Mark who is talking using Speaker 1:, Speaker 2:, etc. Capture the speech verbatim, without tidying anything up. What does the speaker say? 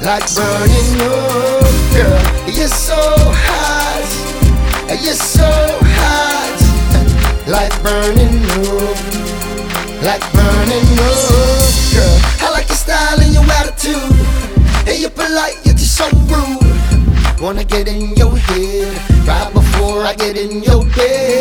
Speaker 1: like burning up, girl. You're so hot, you're so hot, like burning up, like burning up, girl. I like your style and your attitude, and you're polite yet you're so rude. Wanna get in your head right before I get in your bed.